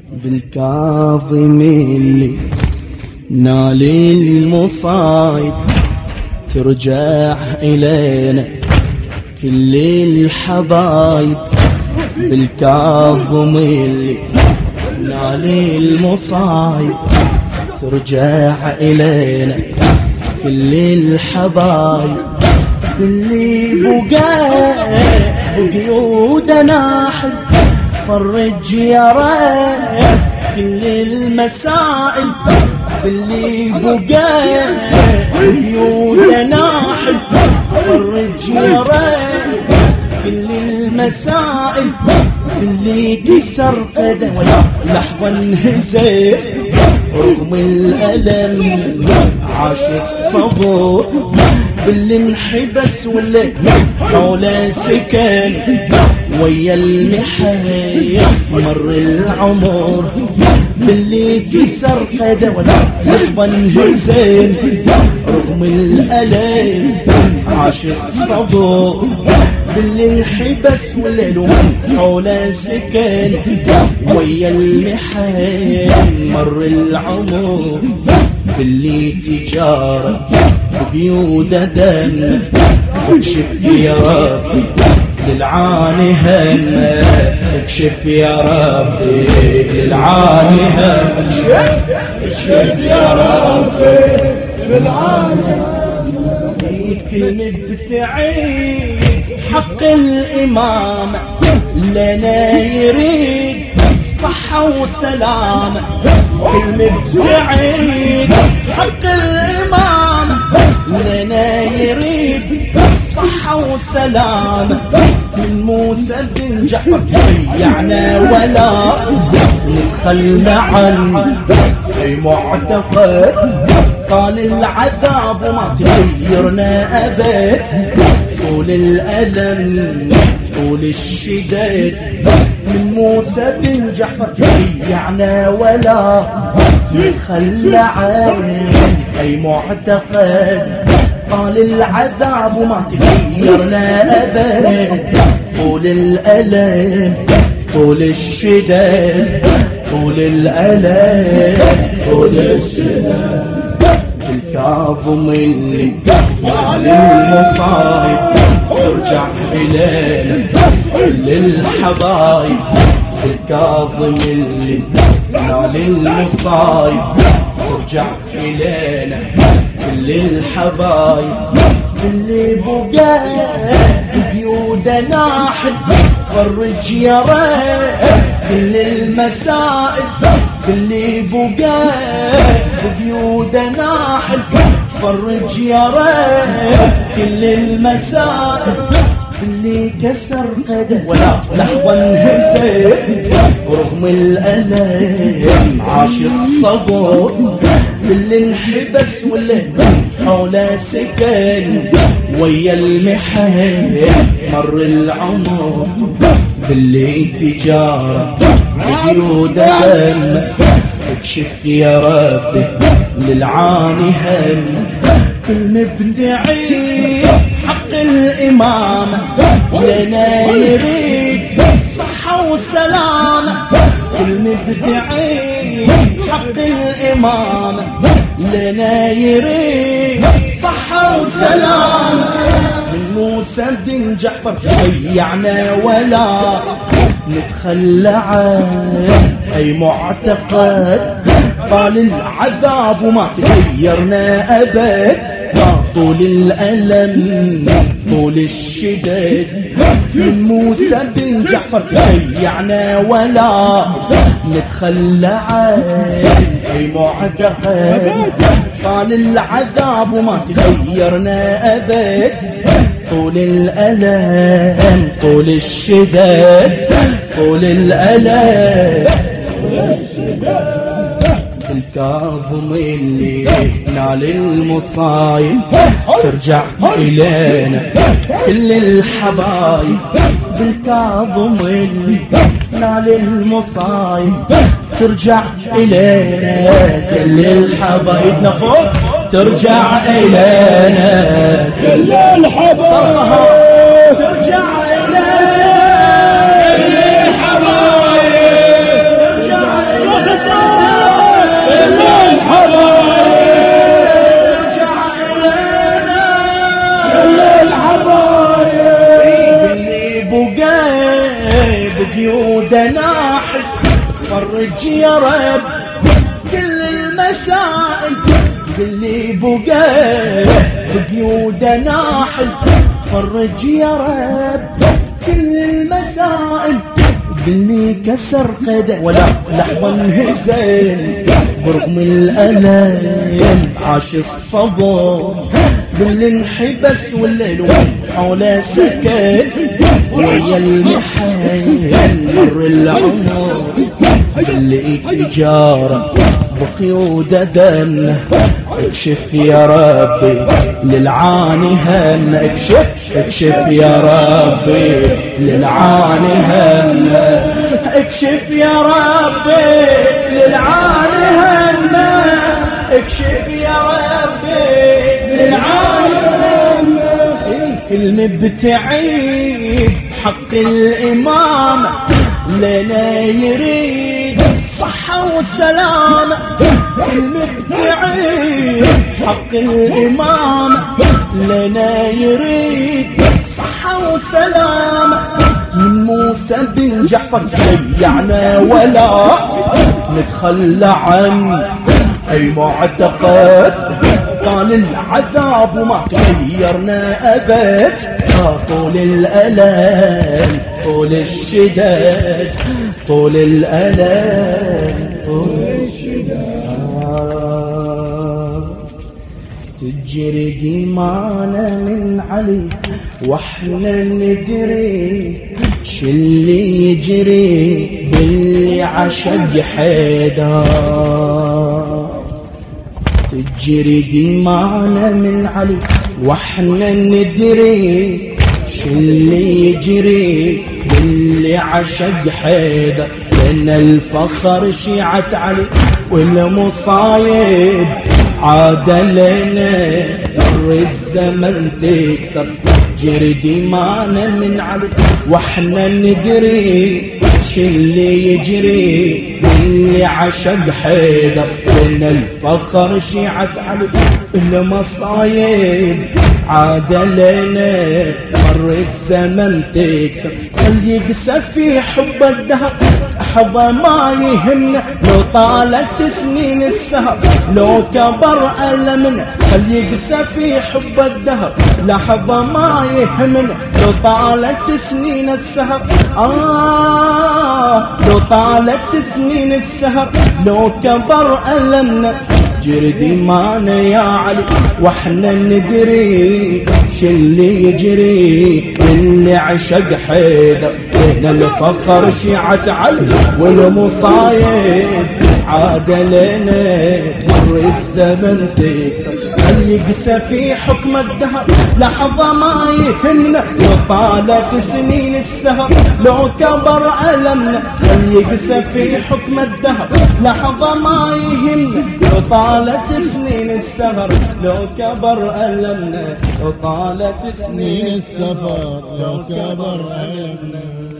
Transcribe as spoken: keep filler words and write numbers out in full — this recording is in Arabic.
بالكاظم اللي نالي المصايب ترجع إلينا كل الحبايب. بالكاظم اللي نالي المصايب ترجع إلينا كل الحبايب. اللي بقى بقيودنا حد فرج يا ريت كل المسائل. باللي بقى بقيودنا حد فرج يا ريت كل المسائل. اللي كسر قده لحظة انهزم رغم الألم عاش الصبر. باللي انحبس واللي حوله سكن ويا المحن مر العمر. باللي كسر قده لحظة انهزم رغم الألم عاش الصبر. باللي انحبس والليل حوله سكن ويا المحن مر العمر. باللي تجارة بقيود دم اكشف يا ربي للعاني هم. اكشف يا ربي للعاني هم. اكشف اكشف يا ربي للعاني هم. كلمة بتعيد حق الإمامة لنا يريد صحة وسلامة. كلمة بتعيد حق الإمامة لنا يريد صحة وسلامة. من موسى بن جعفر شيعنا ولا نتخلى عنه في معتقد. طال العذاب وما تغيرنا أبد طول الألم طول الشداد. من موسى بن جعفر شيعنا ولا نتخلى عنه أي معتقد. طال العذاب وما تغيرنا أبد طول الألم طول الشداد طول الألم طول الشداد. الكاظم اللي نالي المصايب ترجع إلينا كل الحبايب. الكاظم اللي نالي المصايب ترجع إلينا كل الحبايب. اللي بقى بقيودنا حد فرج يا ريت كل المسائل. اللي بقى بقيودنا حد فرج يا ريت كل المسائل. اللي كسر قده ولا لحظة انهزم رغم الألم عاش الصبر. اللي انحبس واللي حوله سكن ويا المحن مر العمر. باللي تجارة بقيود دم اكشف يا ربي للعاني هم. المبدعي حق الإمامة لنا يريد صحة وسلامة. المبدعي حق الإمامة لنا يريد صحة وسلامة. من موسى بن جعفر شيعنا ولا نتخلى عنه أي معتقد. طال العذاب وما تغيرنا أبد طول الألم طول الشداد. من موسى بن جعفر شيعنا ولا نتخلى عنه أي معتقد. طال العذاب وما تغيرنا أبد طول الألم طول الشداد طول الألم طول الشداد. الكاظم اللي نالي المصايب ترجع إلينا كل الحبايب. بالكاظم اللي نالي المصايب ترجع إلينا كل الحبايب. نفوق ترجع إلينا كل الحبايب ترجع إلينا كل الحبايب ترجع إلينا ناحي فرج يا رب كل المسائل اللي بقى بقيود ناحي فرج يا رب كل المسائل باللي كسر قدم ولا لحظة انهزم برغم الألم عاش الصبر باللي انحبس والليل حوله سكن ويا المحن مر العمر اللي تجاره بقيود دم اكشف يا ربي للعاني هم اكشف اكشف يا ربي للعاني هم اكشف يا ربي للعاني هم اكشف يا ربي للعاني هم كلمة بتعيد حق الإمامة لنا يريد صحة وسلامة كلمة بتعيد حق الإمامة لنا يريد صحة وسلامة من موسى بن جعفر شيعنا ولا نتخلى عن أي معتقد طال العذاب وما تغيرنا أبد طول الألم طول الشداد طول الألم طول الشداد تجري دمانا من علي واحنا ندري شلي يجري باللي عشق حيدر تجري دمانا من علي واحنا ندري شلي يجري باللي عشق حيدر لأن الفخر شيعة علي والمصايب عاد لنا مر الزمن تكتر تجري دمانا من علي واحنا ندري شلي يجري باللي عشق حيدر لأن الفخر شيعة علي المصايب عاد لنا مر الزمن تكتر خل يقسى في حب الدهر لحظة ما يهمنا لو طالت سنين السهر لو كبر ألمنا خل يقسى في حب الدهر لحظة ما يهمنا لو طالت سنين السهر آه لو طالت سنين السهر لو كبر ألمنا جري دمانا يا علي واحنا ندري شلي يجري اللي عشق حيدر هنا الفخر شيعة علي والمصايب عاد لنا مر الزمن تكتر هل يقسى في حكم الدهر لحظة ما يهمنا لو طالت سنين السهر لو كبر ألمنا هل يقسى في حكم الدهر لحظة ما يهمنا لو طالت سنين السهر لو كبر ألمنا لو طالت سنين السفر لو كبر ألمنا